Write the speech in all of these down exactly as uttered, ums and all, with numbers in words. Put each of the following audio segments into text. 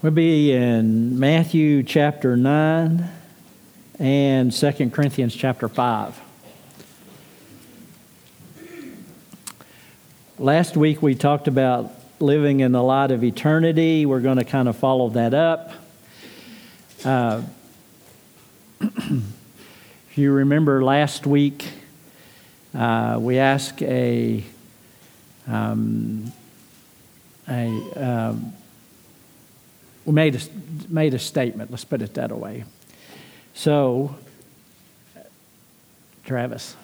We'll be in Matthew chapter nine and Second Corinthians chapter five. Last week we talked about living in the light of eternity. We're going to kind of follow that up. Uh, if you remember last week, uh, we asked a, um, a um, we made a, made a statement. Let's put it that way. So, Travis.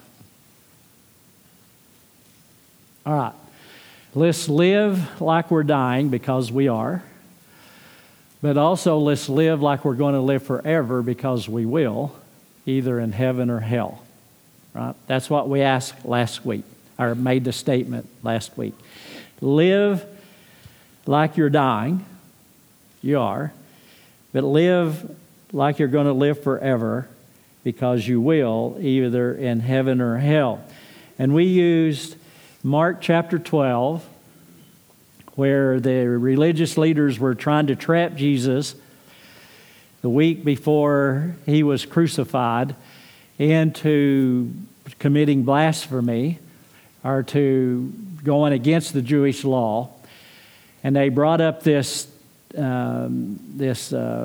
All right. Let's live like we're dying, because we are. But also let's live like we're going to live forever, because we will, either in heaven or hell. Right? That's what we asked last week, or made the statement last week. Live like you're dying. You are. But live like you're going to live forever, because you will, either in heaven or hell. And we used Mark chapter twelve, where the religious leaders were trying to trap Jesus the week before he was crucified into committing blasphemy, or to going against the Jewish law. And they brought up this um, this uh,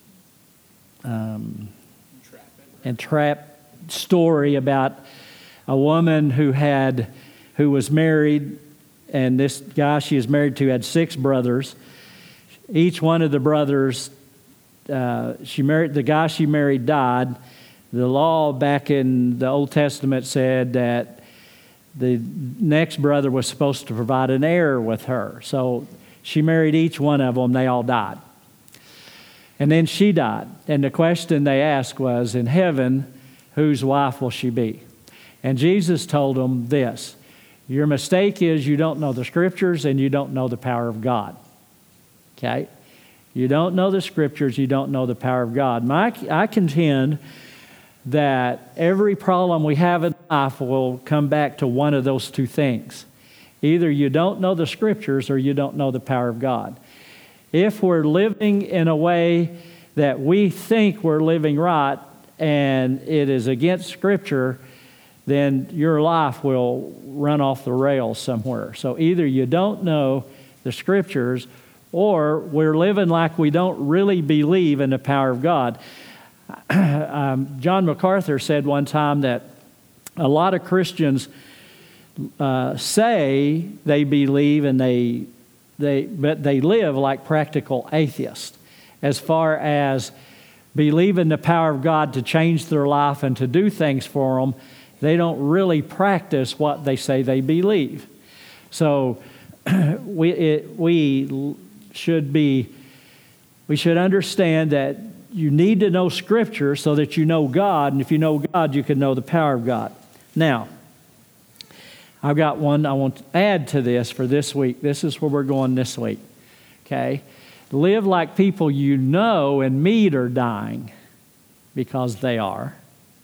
um, entrap story about a woman who had who was married, and this guy she was married to had six brothers. Each one of the brothers, uh, she married the guy she married died. The law back in the Old Testament said that the next brother was supposed to provide an heir with her. So she married each one of them. They all died. And then she died. And the question they asked was, in heaven, whose wife will she be? And Jesus told them this: your mistake is you don't know the Scriptures and you don't know the power of God. Okay? You don't know the Scriptures, you don't know the power of God. My, I contend that every problem we have in life will come back to one of those two things. Either you don't know the Scriptures or you don't know the power of God. If we're living in a way that we think we're living right and it is against Scripture, then your life will run off the rails somewhere. So either you don't know the Scriptures, or we're living like we don't really believe in the power of God. um, John MacArthur said one time that a lot of Christians uh, say they believe and they they but they live like practical atheists, as far as believe in the power of God to change their life and to do things for them. They don't really practice what they say they believe. So we it, we should be we should understand that you need to know Scripture so that you know God, and if you know God, you can know the power of God. Now, I've got one I want to add to this for this week. This is where we're going this week. Okay? Live like people you know and meet are dying, because they are.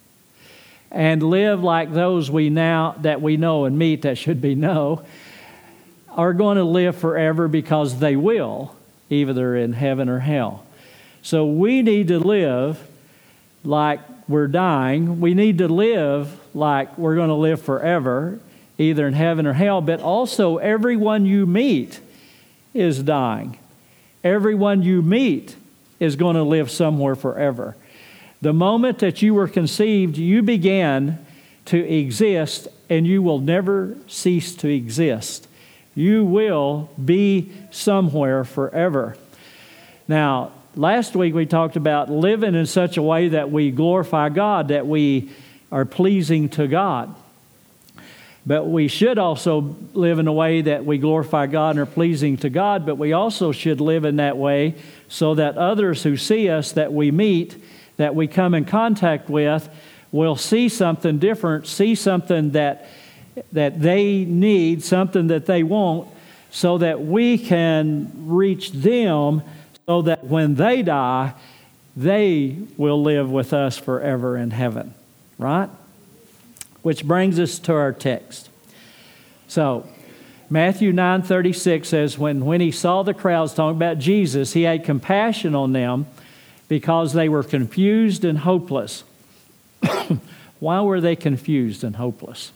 And live like those we now that we know and meet that should be know are going to live forever, because they will, either in heaven or hell. So we need to live like we're dying. We need to live like we're going to live forever, either in heaven or hell. But also, everyone you meet is dying. Everyone you meet is going to live somewhere forever. The moment that you were conceived, you began to exist, and you will never cease to exist. You will be somewhere forever. Now, last week we talked about living in such a way that we glorify God, that we are pleasing to God. But we should also live in a way that we glorify God and are pleasing to God, but we also should live in that way so that others who see us, that we meet, that we come in contact with, will see something different, see something that that they need, something that they want, so that we can reach them, so that when they die, they will live with us forever in heaven. Right? Which brings us to our text. So, Matthew nine thirty-six says, when, when he saw the crowds talking about Jesus, he had compassion on them because they were confused and hopeless. Why were they confused and hopeless?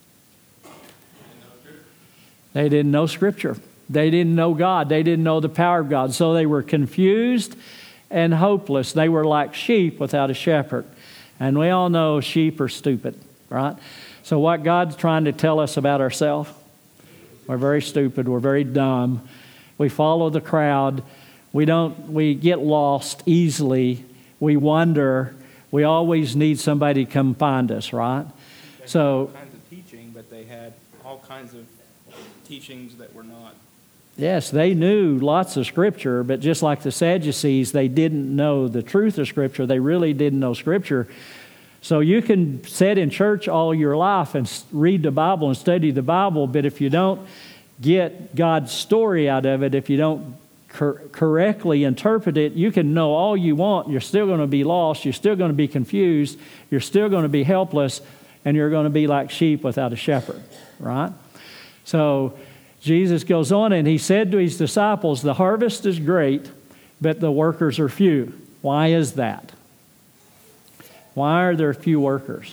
They didn't know Scripture. They didn't know God. They didn't know the power of God. So they were confused and hopeless. They were like sheep without a shepherd. And we all know sheep are stupid, right? So what God's trying to tell us about ourselves, we're very stupid. We're very dumb. We follow the crowd. We don't. We get lost easily. We wander. We always need somebody to come find us, right? They So, had all kinds of teaching, but they had all kinds of teachings that were not. yes, they knew lots of Scripture, but just like the Sadducees, they didn't know the truth of Scripture. They really didn't know Scripture. So you can sit in church all your life and read the Bible and study the Bible, but if you don't get God's story out of it, if you don't cor- correctly interpret it, you can know all you want. You're still going to be lost. You're still going to be confused. You're still going to be helpless, and you're going to be like sheep without a shepherd, right? So Jesus goes on, and he said to his disciples, the harvest is great, but the workers are few. Why is that? Why are there few workers?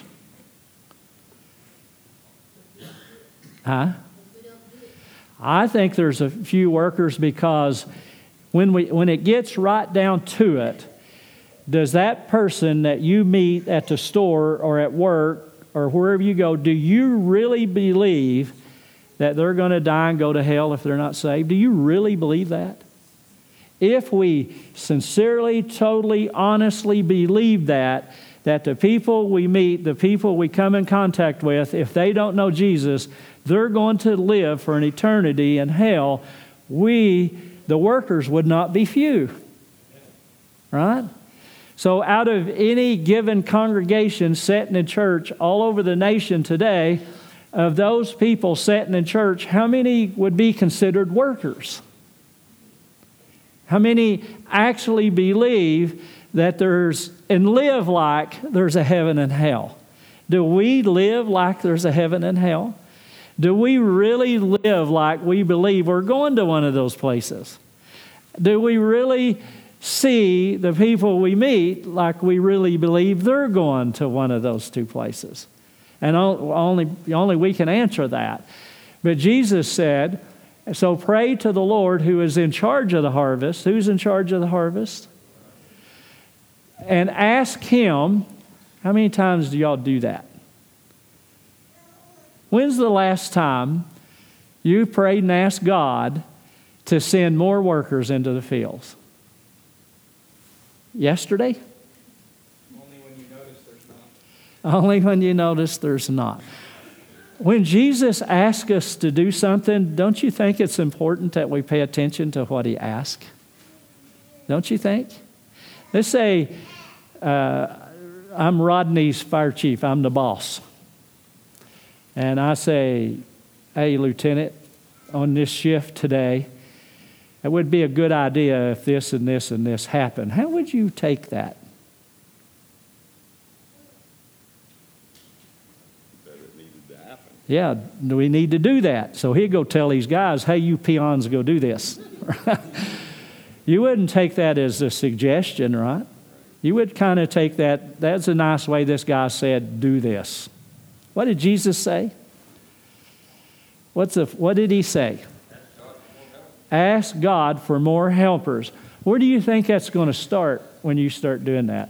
Huh? I think there's a few workers because when we when it gets right down to it, does that person that you meet at the store or at work or wherever you go, do you really believe that they're going to die and go to hell if they're not saved? Do you really believe that? If we sincerely, totally, honestly believe that, that the people we meet, the people we come in contact with, if they don't know Jesus, they're going to live for an eternity in hell, we, the workers, would not be few. Right? So out of any given congregation sitting in church all over the nation today, of those people sitting in church, how many would be considered workers? How many actually believe that there's, and live like there's a heaven and hell? Do we live like there's a heaven and hell? Do we really live like we believe we're going to one of those places? Do we really see the people we meet like we really believe they're going to one of those two places? And only, only we can answer that. But Jesus said, so pray to the Lord who is in charge of the harvest. Who's in charge of the harvest? And ask Him. How many times do y'all do that? When's the last time you prayed and asked God to send more workers into the fields? Yesterday? Only when you notice there's not. Only when you notice there's not. When Jesus asks us to do something, don't you think it's important that we pay attention to what He asks? Don't you think? Let's say uh, I'm Rodney's fire chief. I'm the boss. And I say, hey, Lieutenant, on this shift today, it would be a good idea if this and this and this happened. How would you take that? Yeah, we need to do that. So he'd go tell these guys, hey, you peons, go do this. You wouldn't take that as a suggestion, right? You would kind of take that, that's a nice way this guy said, do this. What did Jesus say? What's the, what did He say? Ask God for more helpers. Where do you think that's going to start when you start doing that?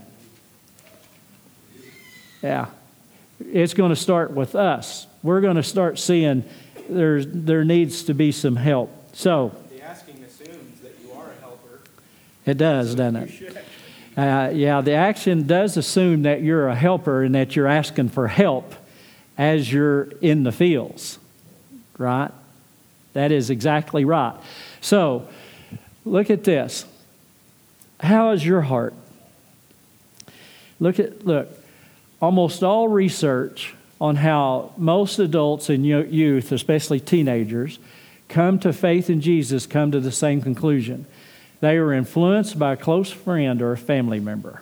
Yeah. It's going to start with us. We're going to start seeing there's, there needs to be some help. So The asking assumes that you are a helper. It does, So doesn't you it? should. Uh, yeah, the action does assume that you're a helper and that you're asking for help as you're in the fields, right? That is exactly right. So, look at this. How is your heart? Look at look. Almost all research on how most adults and youth, especially teenagers, come to faith in Jesus, come to the same conclusion. They are influenced by a close friend or a family member.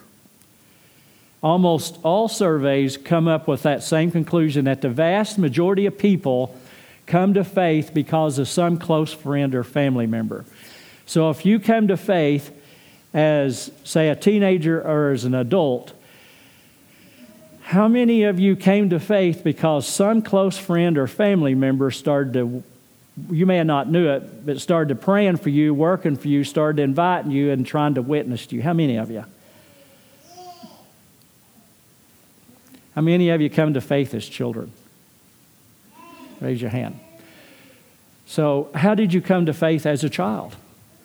Almost all surveys come up with that same conclusion, that the vast majority of people come to faith because of some close friend or family member. So if you come to faith as, say, a teenager or as an adult, how many of you came to faith because some close friend or family member started to, you may have not knew it, but started to praying for you, working for you, started inviting you and trying to witness to you? How many of you? How many of you come to faith as children? Raise your hand. So, how did you come to faith as a child?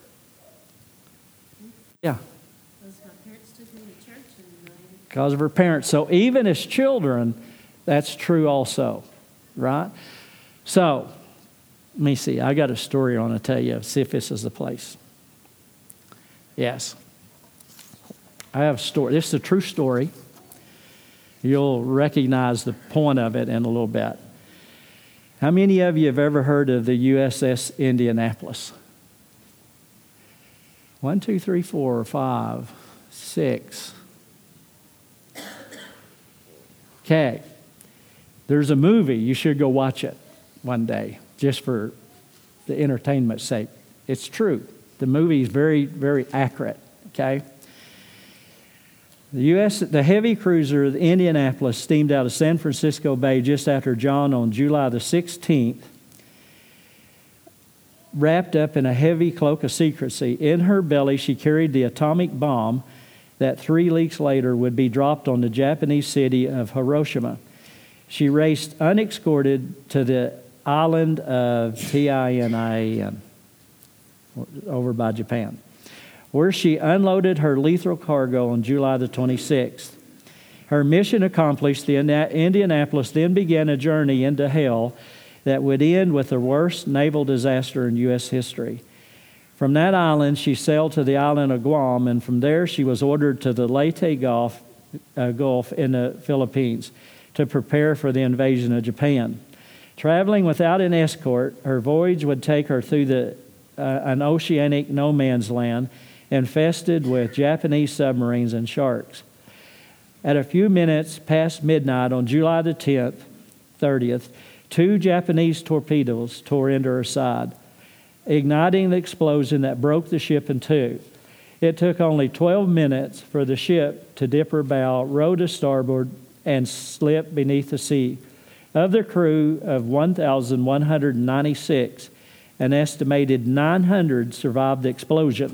Yeah. Because my parents took me to church and I... Because of her parents. So, even as children, that's true also, right? So, let me see. I got a story I want to tell you. See if this is the place. Yes. I have a story. This is a true story. You'll recognize the point of it in a little bit. How many of you have ever heard of the U S S Indianapolis? One, two, three, four, five, six. Okay. There's a movie. You should go watch it one day, just for the entertainment's sake. It's true. The movie is very, very accurate. Okay. The U S the heavy cruiser, the Indianapolis, steamed out of San Francisco Bay just after dawn on July the sixteenth, wrapped up in a heavy cloak of secrecy. In her belly, she carried the atomic bomb that three weeks later would be dropped on the Japanese city of Hiroshima. She raced unescorted to the island of Tinian, over by Japan, where she unloaded her lethal cargo on July the twenty-sixth. Her mission accomplished, the Indianapolis then began a journey into hell that would end with the worst naval disaster in U S history. From that island, she sailed to the island of Guam, and from there she was ordered to the Leyte Gulf, uh, Gulf in the Philippines to prepare for the invasion of Japan. Traveling without an escort, her voyage would take her through the, uh, an oceanic no man's land infested with Japanese submarines and sharks. At a few minutes past midnight on July the tenth, thirtieth, two Japanese torpedoes tore into her side, igniting the explosion that broke the ship in two. It took only twelve minutes for the ship to dip her bow, row to starboard, and slip beneath the sea. Of the crew of one thousand one hundred ninety-six, an estimated nine hundred survived the explosion.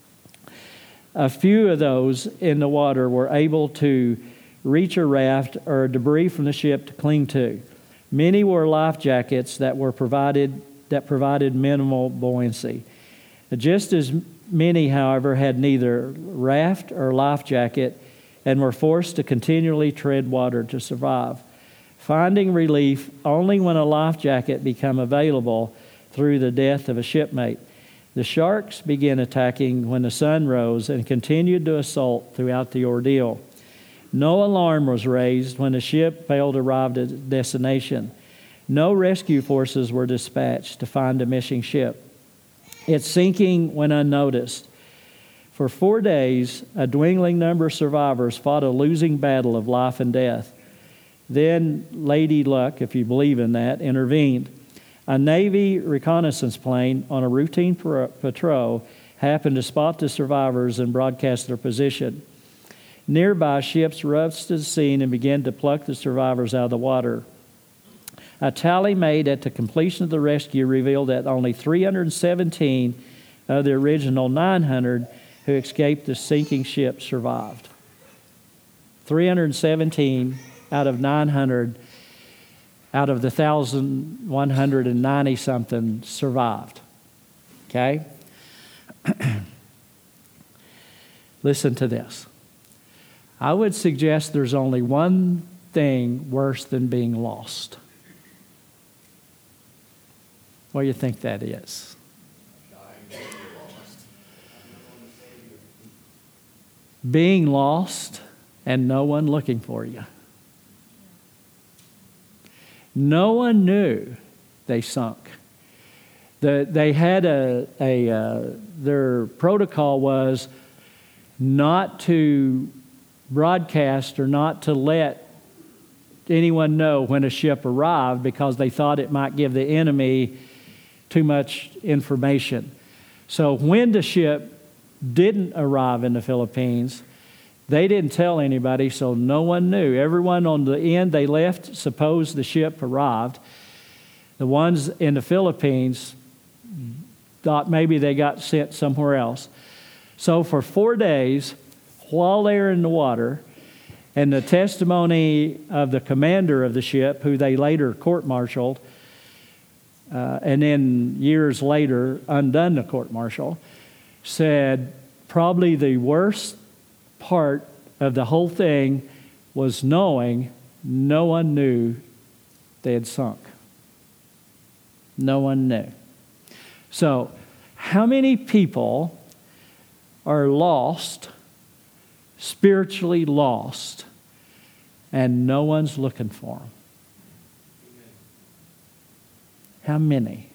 A few of those in the water were able to reach a raft or debris from the ship to cling to. Many wore life jackets that were provided that provided minimal buoyancy. Just as many, however, had neither raft or life jacket and were forced to continually tread water to survive, finding relief only when a life jacket became available through the death of a shipmate. The sharks began attacking when the sun rose and continued to assault throughout the ordeal. No alarm was raised when the ship failed to arrive at its destination. No rescue forces were dispatched to find the missing ship. Its sinking went unnoticed. For four days, a dwindling number of survivors fought a losing battle of life and death. Then Lady Luck, if you believe in that, intervened. A Navy reconnaissance plane on a routine patrol happened to spot the survivors and broadcast their position. Nearby ships rushed to the scene and began to pluck the survivors out of the water. A tally made at the completion of the rescue revealed that only three hundred seventeen of the original nine hundred who escaped the sinking ship survived. three hundred seventeen out of nine hundred out of the one thousand one hundred ninety something survived. Okay? Listen to this. I would suggest there's only one thing worse than being lost. What do you think that is? Being lost and no one looking for you. No one knew they sunk. The, they had a, a uh, their protocol was not to broadcast or not to let anyone know when a ship arrived because they thought it might give the enemy too much information. So when the ship didn't arrive in the Philippines, they didn't tell anybody, so no one knew. Everyone on the end they left supposed the ship arrived. The ones in the Philippines thought maybe they got sent somewhere else. So for four days, while they were in the water, and the testimony of the commander of the ship, who they later court-martialed, uh, and then years later undone the court-martial, said probably the worst part of the whole thing was knowing no one knew they had sunk. No one knew. So, how many people are lost, spiritually lost, and no one's looking for them? How many?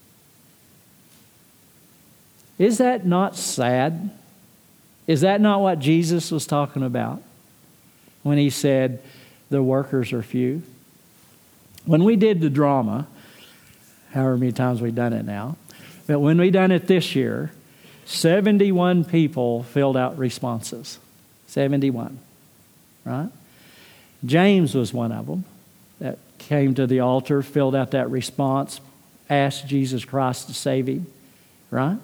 Is that not sad? Is that not what Jesus was talking about when he said the workers are few? When we did the drama, however many times we've done it now, but when we done it this year, seventy-one people filled out responses. seventy-one, right? James was one of them that came to the altar, filled out that response, asked Jesus Christ to save him, right?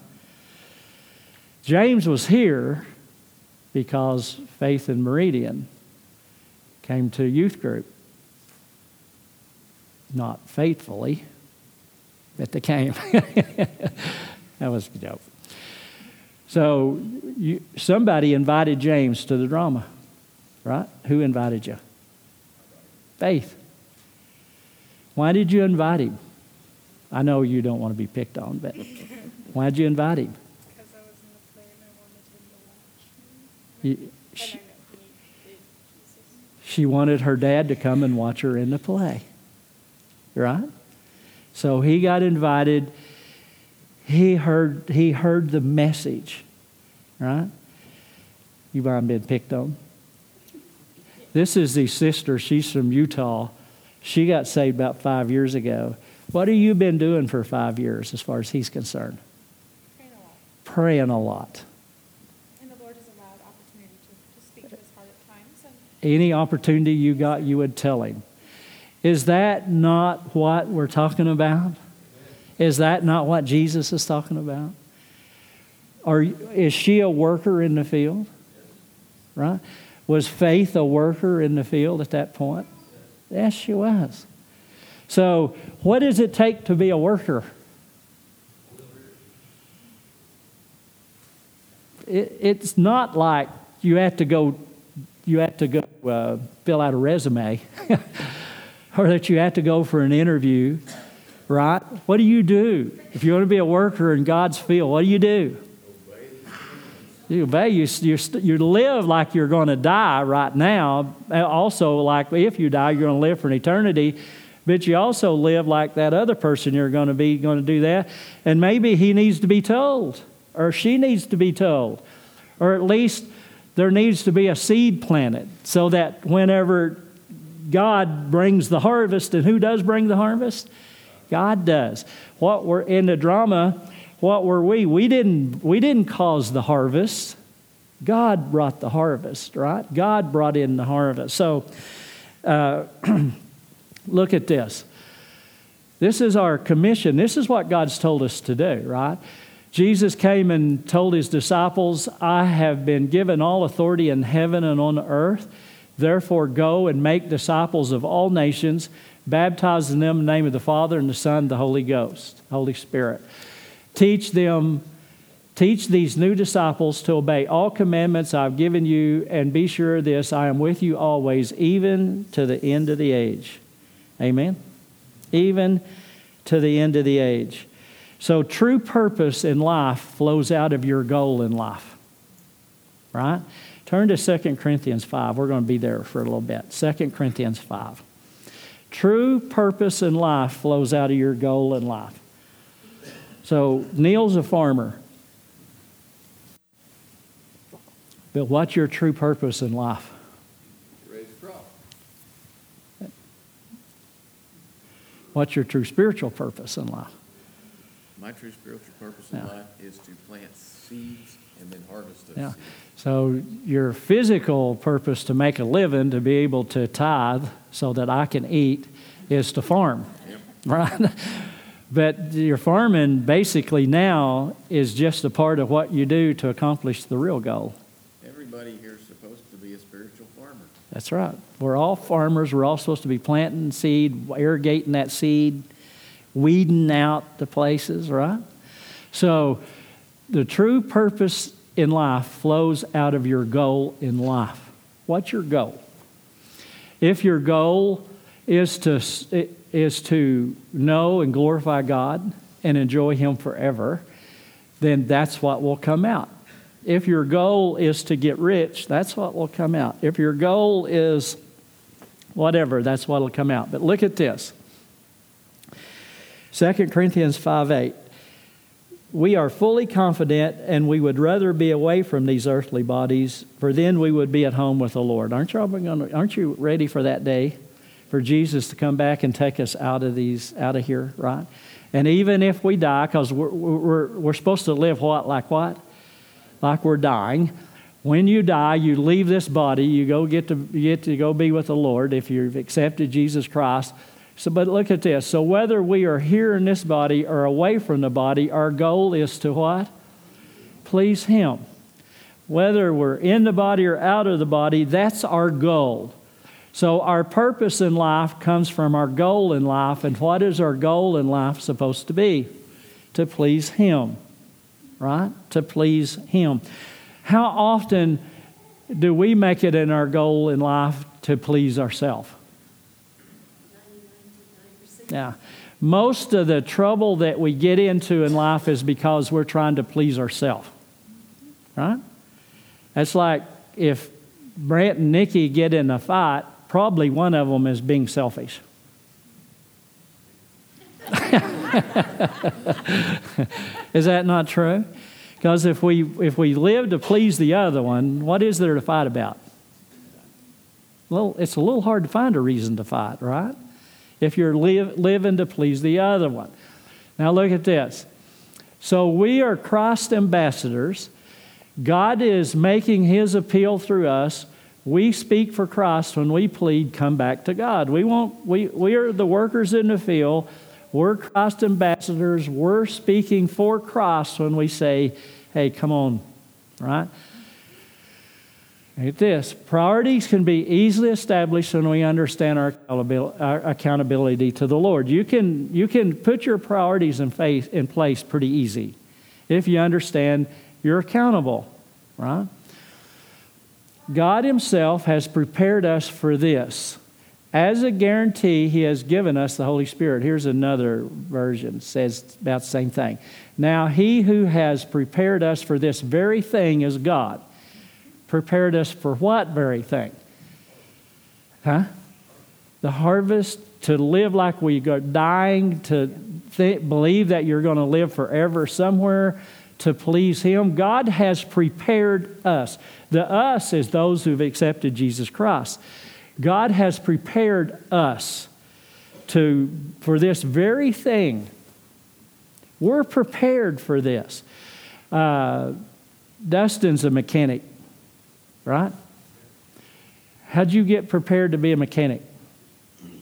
James was here because Faith and Meridian came to youth group. Not faithfully, but they came. That was a joke. So you, somebody invited James to the drama, right? Who invited you? Faith. Why did you invite him? I know you don't want to be picked on, but why did you invite him? Because I was in the play and I wanted him to watch me. You, And she, I know he did Jesus. she wanted her dad to come and watch her in the play, right? So he got invited. He heard he heard the message, right? You haven't been picked on. This is the sister. She's from Utah. She got saved about five years ago. What have you been doing for five years as far as he's concerned? Praying a lot. Praying a lot. And the Lord has allowed opportunity to, to speak to his heart at times. And Any opportunity you got, you would tell him. Is that not what we're talking about? Is that not what Jesus is talking about? Or is she a worker in the field? Right? Was Faith a worker in the field at that point? Yes, she was. So, what does it take to be a worker? It, it's not like you have to go, you have to go uh, fill out a resume, or that you have to go for an interview, right? What do you do if you want to be a worker in God's field? What do you do? You obey. You, you, you live like you're going to die right now. Also, like if you die, you're going to live for an eternity. But you also live like that other person you're going to be going to do that. And maybe he needs to be told, or she needs to be told, or at least there needs to be a seed planted so that whenever God brings the harvest, and who does bring the harvest? God does. What we're in the drama, what were we? We didn't we didn't cause the harvest. God brought the harvest, right? God brought in the harvest. So uh, look at this. This is our commission. This is what God's told us to do, right? Jesus came and told his disciples, I have been given all authority in heaven and on earth. Therefore, go and make disciples of all nations, baptizing them in the name of the Father and the Son and the Holy Ghost, Holy Spirit. Teach them, teach these new disciples to obey all commandments I've given you, and be sure of this, I am with you always, even to the end of the age. Amen? Even to the end of the age. So true purpose in life flows out of your goal in life. Right? Turn to Second Corinthians five. We're going to be there for a little bit. Second Corinthians five. True purpose in life flows out of your goal in life. So Neil's a farmer. But what's your true purpose in life? Raise a crop. What's your true spiritual purpose in life? My true spiritual purpose in Yeah. life is to plant seeds and then harvest those Yeah. seeds. So your physical purpose to make a living, to be able to tithe so that I can eat, is to farm, Yep. right? But your farming basically now is just a part of what you do to accomplish the real goal. Everybody here is supposed to be a spiritual farmer. That's right. We're all farmers. We're all supposed to be planting seed, irrigating that seed, weeding out the places, right? So the true purpose in life flows out of your goal in life. What's your goal? If your goal is to is to know and glorify God and enjoy Him forever, then that's what will come out. If your goal is to get rich, that's what will come out. If your goal is whatever, that's what will come out. But look at this. Second Corinthians five eight. We are fully confident, and we would rather be away from these earthly bodies, for then we would be at home with the Lord. Aren't you, gonna, aren't you ready for that day, for Jesus to come back and take us out of these, out of here, right? And even if we die, because we're, we're, we're supposed to live what, like what? Like we're dying. When you die, you leave this body, you go get to, you get to go be with the Lord if you've accepted Jesus Christ. So, but look at this. So whether we are here in this body or away from the body, our goal is to what? Please Him. Whether we're in the body or out of the body, that's our goal. So our purpose in life comes from our goal in life. And what is our goal in life supposed to be? To please Him. Right? To please Him. How often do we make it in our goal in life to please ourselves? Yeah. Most of the trouble that we get into in life is because we're trying to please ourselves. Right? That's like if Brent and Nikki get in a fight, probably one of them is being selfish. Is that not true? Because if we if we live to please the other one, what is there to fight about? Well, it's a little hard to find a reason to fight, right? If you're live, living to please the other one. Now look at this. So we are Christ ambassadors. God is making His appeal through us. We speak for Christ when we plead, come back to God. We won't. We we are the workers in the field. We're Christ ambassadors. We're speaking for Christ when we say, hey, come on, right? Look at this. Priorities can be easily established when we understand our accountability to the Lord. You can, you can put your priorities in, faith, in place pretty easy if you understand you're accountable, right? God Himself has prepared us for this. As a guarantee, He has given us the Holy Spirit. Here's another version. It says about the same thing. Now, He who has prepared us for this very thing is God. Prepared us for what very thing? Huh? The harvest, to live like we are dying, to th- believe that you're going to live forever somewhere, to please Him. God has prepared us. The us is those who've accepted Jesus Christ. God has prepared us to for this very thing. We're prepared for this. Uh, Dustin's a mechanic, right? How'd you get prepared to be a mechanic? Um,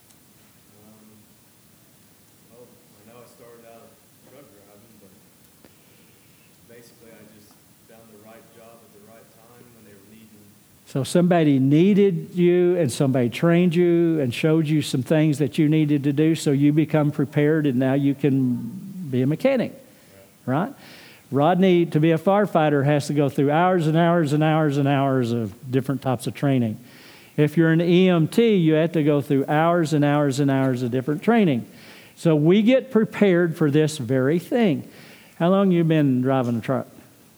well, I know I started out truck driving, but basically I just found the right job at the right time when they were needing. So somebody needed you and somebody trained you and showed you some things that you needed to do, so you become prepared and now you can be a mechanic, right? Rodney, to be a firefighter, has to go through hours and hours and hours and hours of different types of training. If you're an E M T, you have to go through hours and hours and hours of different training. So we get prepared for this very thing. How long have you been driving a truck?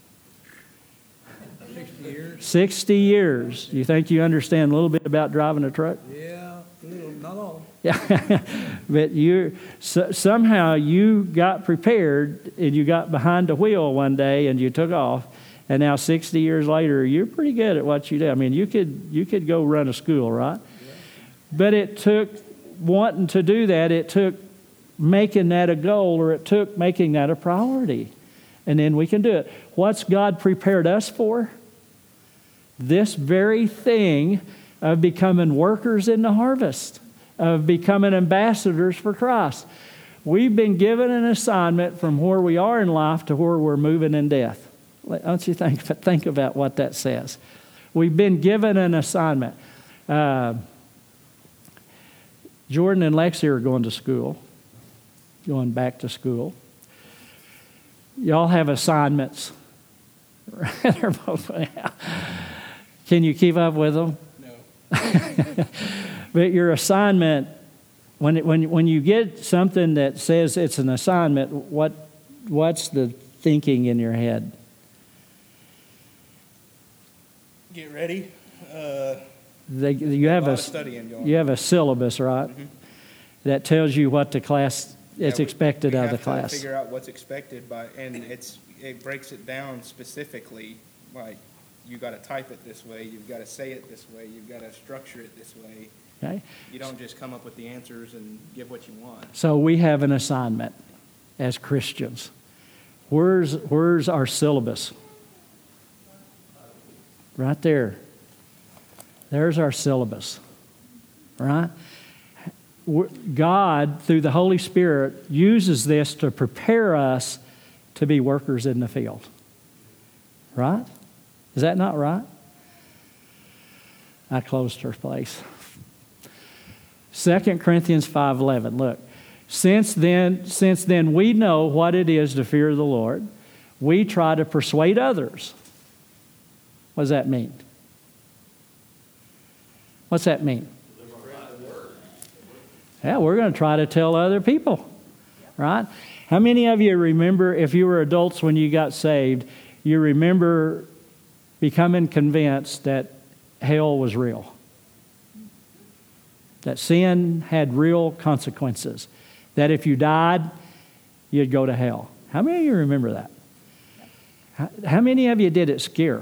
sixty years. sixty years. You think you understand a little bit about driving a truck? Yeah, a little, not all. Yeah, but you so, somehow you got prepared and you got behind the wheel one day and you took off, and now sixty years later you're pretty good at what you do. I mean, you could you could go run a school, right? Yeah. But it took wanting to do that. It took making that a goal, or it took making that a priority. And then we can do it. What's God prepared us for? This very thing of becoming workers in the harvest, of becoming ambassadors for Christ. We've been given an assignment from where we are in life to where we're moving in death. Don't you think, think about what that says? We've been given an assignment. Uh, Jordan and Lexi are going to school, going back to school. Y'all have assignments. Can you keep up with them? No. But your assignment, when it, when when you get something that says it's an assignment, what what's the thinking in your head? Get ready. Uh, They, you have a a, lot of studying going you have a syllabus, right? Mhm. That tells you what the class Yeah, it's we- expected we out of the have to class. Figure out what's expected by, and it's it breaks it down specifically. Like, you got to type it this way, you've got to say it this way, you've got to structure it this way. Okay, You don't just come up with the answers and give what you want. so we have an assignment as Christians. Where's where's our syllabus? Right there. There's our syllabus. Right? We're- God, through the Holy Spirit, uses this to prepare us to be workers in the field. Right? Is that not right? I closed her place. Second Corinthians five eleven. Look, since then, since then we know what it is to fear the Lord, we try to persuade others. What does that mean? What's that mean? Yeah, we're going to try to tell other people, right? How many of you remember, if you were adults when you got saved, you remember becoming convinced that hell was real? That sin had real consequences. That if you died, you'd go to hell. How many of you remember that? How, how many of you did it scare?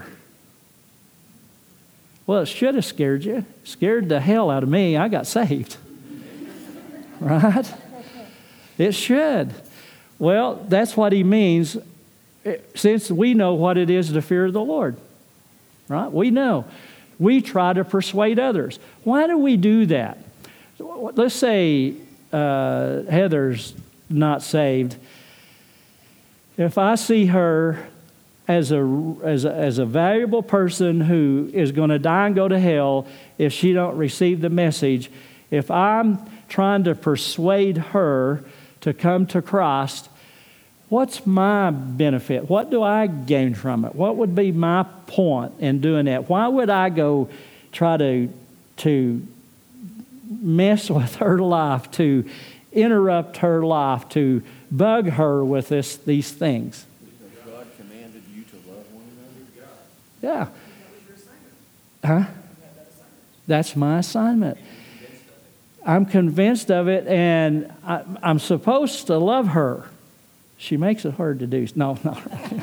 Well, it should have scared you. Scared the hell out of me. I got saved. Right? It should. Well, that's what he means. Since we know what it is to fear the Lord. Right? We know. We try to persuade others. Why do we do that? Let's say uh, Heather's not saved. If I see her as a, as a as a valuable person who is going to die and go to hell if she don't receive the message, if I'm trying to persuade her to come to Christ, what's my benefit? What do I gain from it? What would be my point in doing that? Why would I go try to to mess with her life, to interrupt her life, to bug her with this, these things? Because God commanded you to love one another? Yeah. Huh? That's my assignment. I'm convinced of it, and I, I'm supposed to love her. She makes it hard to do. No, no.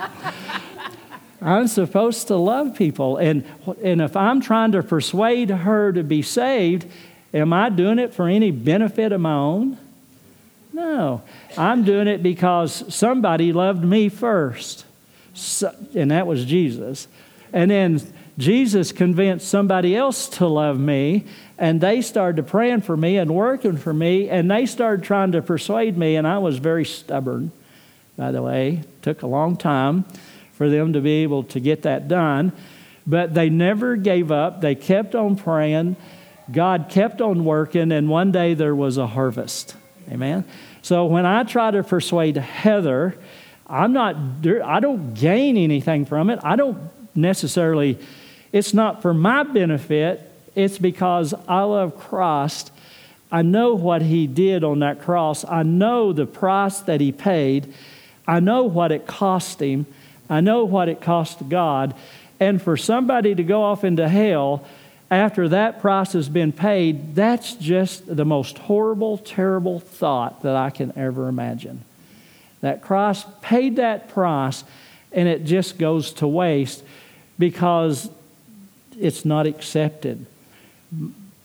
I'm supposed to love people. And, and if I'm trying to persuade her to be saved, am I doing it for any benefit of my own? No. I'm doing it because somebody loved me first. So, and that was Jesus. And then Jesus convinced somebody else to love me, and they started praying for me and working for me, and they started trying to persuade me, and I was very stubborn, by the way. It took a long time for them to be able to get that done, but they never gave up. They kept on praying. God kept on working, and one day there was a harvest. Amen? So when I try to persuade Heather, I'm not, I don't gain anything from it. I don't necessarily, it's not for my benefit. It's because I love Christ. I know what He did on that cross. I know the price that He paid. I know what it cost Him. I know what it cost God. And for somebody to go off into hell after that price has been paid, that's just the most horrible, terrible thought that I can ever imagine. That Christ paid that price, and it just goes to waste because it's not accepted.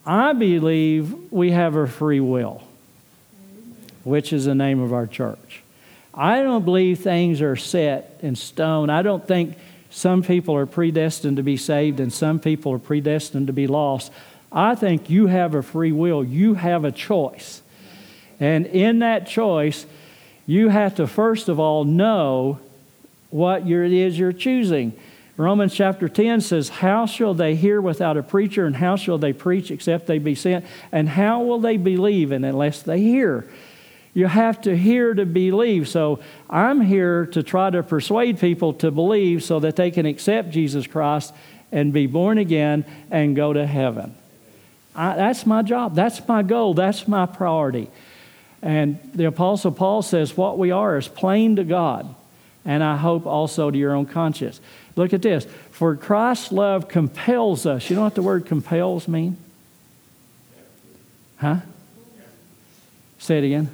I believe we have a free will, which is the name of our church. I don't believe things are set in stone. I don't think some people are predestined to be saved and some people are predestined to be lost. I think you have a free will. You have a choice. And in that choice, you have to first of all know what it is you're choosing. Romans chapter ten says, how shall they hear without a preacher, and how shall they preach except they be sent? And how will they believe unless they hear? You have to hear to believe. So I'm here to try to persuade people to believe so that they can accept Jesus Christ and be born again and go to heaven. I, that's my job. That's my goal. That's my priority. And the Apostle Paul says what we are is plain to God, and I hope also to your own conscience. Look at this. For Christ's love compels us. You know what the word compels mean? Huh? Say it again.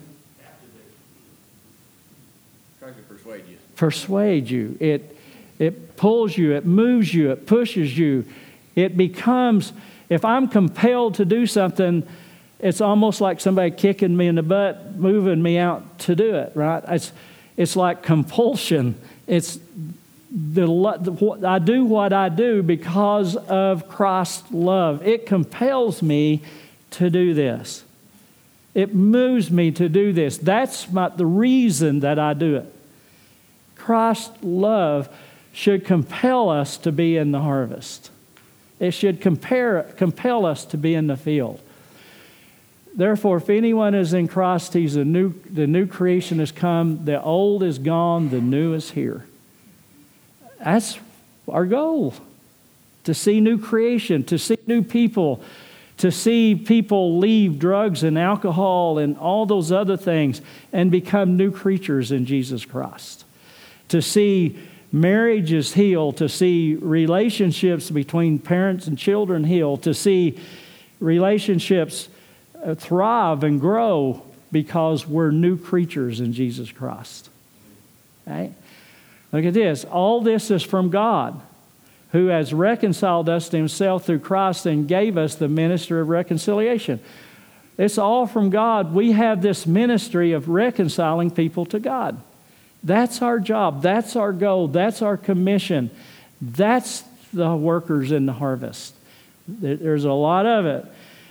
Trying to persuade you. Persuade you. It, it pulls you. It moves you. It pushes you. It becomes, if I'm compelled to do something, it's almost like somebody kicking me in the butt, moving me out to do it, right? It's, it's like compulsion. It's the, the I do what I do because of Christ's love. It compels me to do this. It moves me to do this. That's my, the reason that I do it. Christ's love should compel us to be in the harvest. It should compare, compel us to be in the field. Therefore, if anyone is in Christ, he's a new, the new creation has come, the old is gone, the new is here. That's our goal, to see new creation, to see new people, to see people leave drugs and alcohol and all those other things and become new creatures in Jesus Christ. To see marriages healed, to see relationships between parents and children healed, to see relationships thrive and grow because we're new creatures in Jesus Christ. Right? Look at this. All this is from God, who has reconciled us to himself through Christ and gave us the ministry of reconciliation. It's all from God. We have this ministry of reconciling people to God. That's our job. That's our goal. That's our commission. That's the workers in the harvest. There's a lot of it.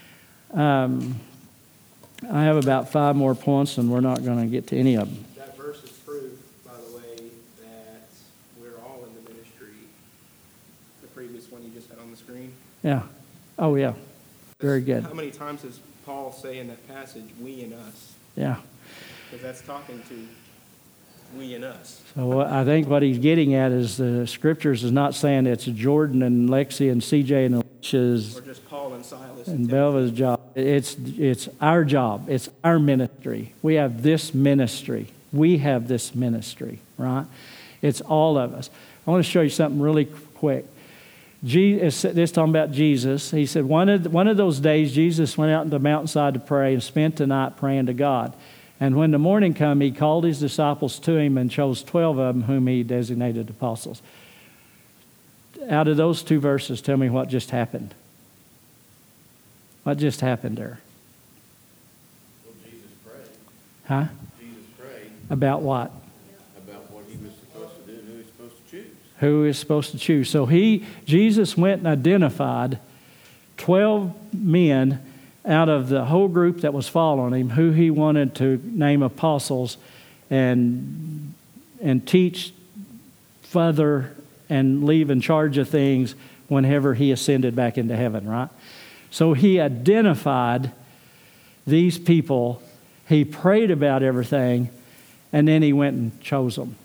Um, I have about five more points, and we're not going to get to any of them. That verse is proof, by the way, that we're all in the ministry. The previous one you just had on the screen. Yeah. Oh, yeah. Very good. How many times does Paul say in that passage, we and us? Yeah. Because that's talking to we and us. So I think what he's getting at is the scriptures is not saying it's Jordan and Lexi and C J and Alicia's Or just Paul and Silas. and Belva's job. It's it's our job. It's our ministry. We have this ministry. We have this ministry, right? It's all of us. I want to show you something really quick. Jesus, this talking about Jesus. He said one of one of those days Jesus went out on the mountainside to pray and spent the night praying to God. And when the morning came, he called his disciples to him and chose twelve of them whom he designated apostles. Out of those two verses, tell me what just happened. What just happened there? Well, Jesus prayed. Huh? Jesus prayed About what? about what he was supposed to do and who he was supposed to choose. Who is supposed to choose. So he, Jesus went and identified twelve men out of the whole group that was following him, who he wanted to name apostles and, and teach further and leave in charge of things whenever he ascended back into heaven, right? So he identified these people, he prayed about everything, and then he went and chose them.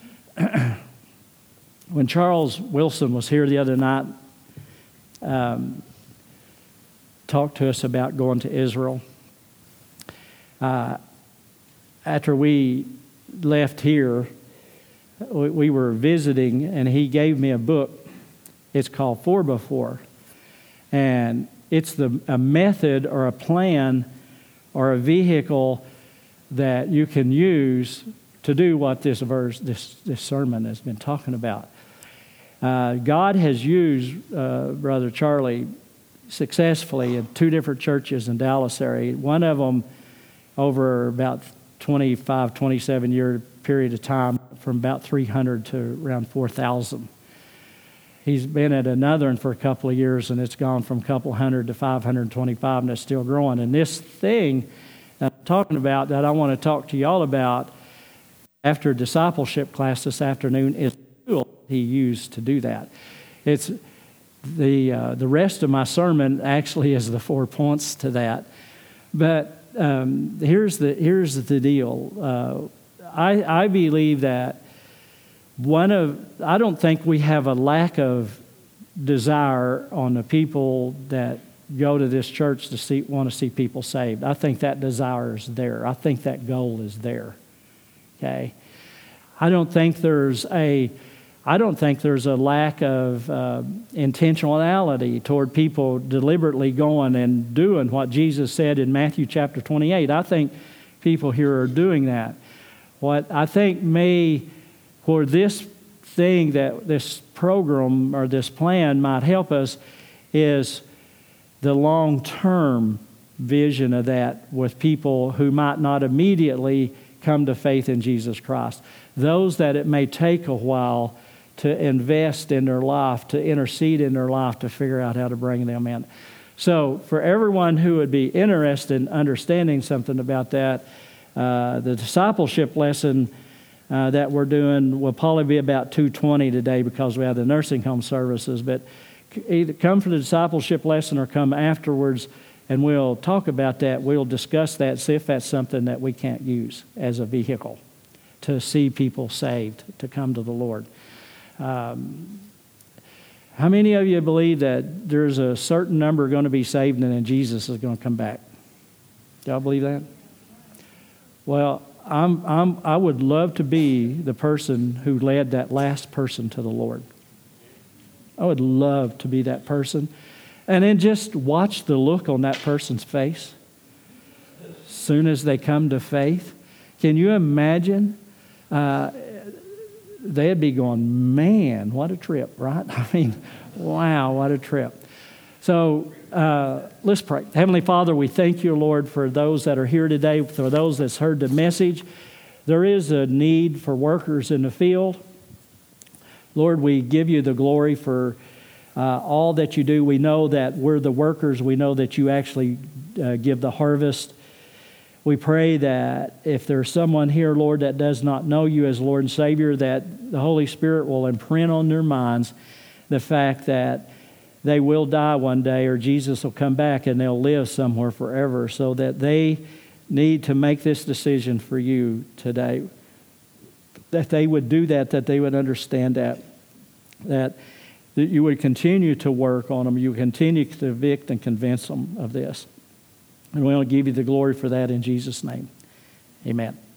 When Charles Wilson was here the other night, um, talked to us about going to Israel. Uh, after we left here, we, we were visiting, and he gave me a book. It's called Four Before. And it's the a method or a plan or a vehicle that you can use to do what this verse, this, this sermon has been talking about. Uh, God has used, uh, Brother Charlie, successfully in two different churches in Dallas area. One of them over about twenty-five, twenty-seven year period of time from about three hundred to around four thousand. He's been at another one for a couple of years, and it's gone from a couple hundred to five hundred twenty-five, and it's still growing. And this thing that I'm talking about that I want to talk to y'all about after discipleship class this afternoon is the tool he used to do that. It's the uh, the rest of my sermon actually is the four points to that. But um, here's the here's the deal. Uh, I I believe that one of I don't think we have a lack of desire on the people that go to this church to see want to see people saved. I think that desire is there. I think that goal is there. Okay, I don't think there's a I don't think there's a lack of uh, intentionality toward people deliberately going and doing what Jesus said in Matthew chapter twenty-eight. I think people here are doing that. What I think may, for this thing that this program or this plan might help us, is the long-term vision of that with people who might not immediately come to faith in Jesus Christ. Those that it may take a while to invest in their life, to intercede in their life, to figure out how to bring them in. So for everyone who would be interested in understanding something about that, uh, the discipleship lesson uh, that we're doing will probably be about two twenty today because we have the nursing home services. But either come for the discipleship lesson or come afterwards, and we'll talk about that. We'll discuss that, see if that's something that we can't use as a vehicle to see people saved, to come to the Lord. Um, how many of you believe that there's a certain number going to be saved and then Jesus is going to come back? Do y'all believe that? Well, I'm, I'm, I would love to be the person who led that last person to the Lord. I would love to be that person. And then just watch the look on that person's face as soon as they come to faith. Can you imagine? Uh, they'd be going, man, what a trip, right? I mean, wow, what a trip. So uh, let's pray. Heavenly Father, we thank you, Lord, for those that are here today, for those that's heard the message. There is a need for workers in the field. Lord, we give you the glory for uh, all that you do. We know that we're the workers. We know that you actually uh, give the harvest. We pray that if there's someone here, Lord, that does not know you as Lord and Savior, that the Holy Spirit will imprint on their minds the fact that they will die one day or Jesus will come back and they'll live somewhere forever, so that they need to make this decision for you today. That they would do that, that they would understand that, that, that you would continue to work on them, you would continue to convict and convince them of this. And we want to give you the glory for that in Jesus' name. Amen.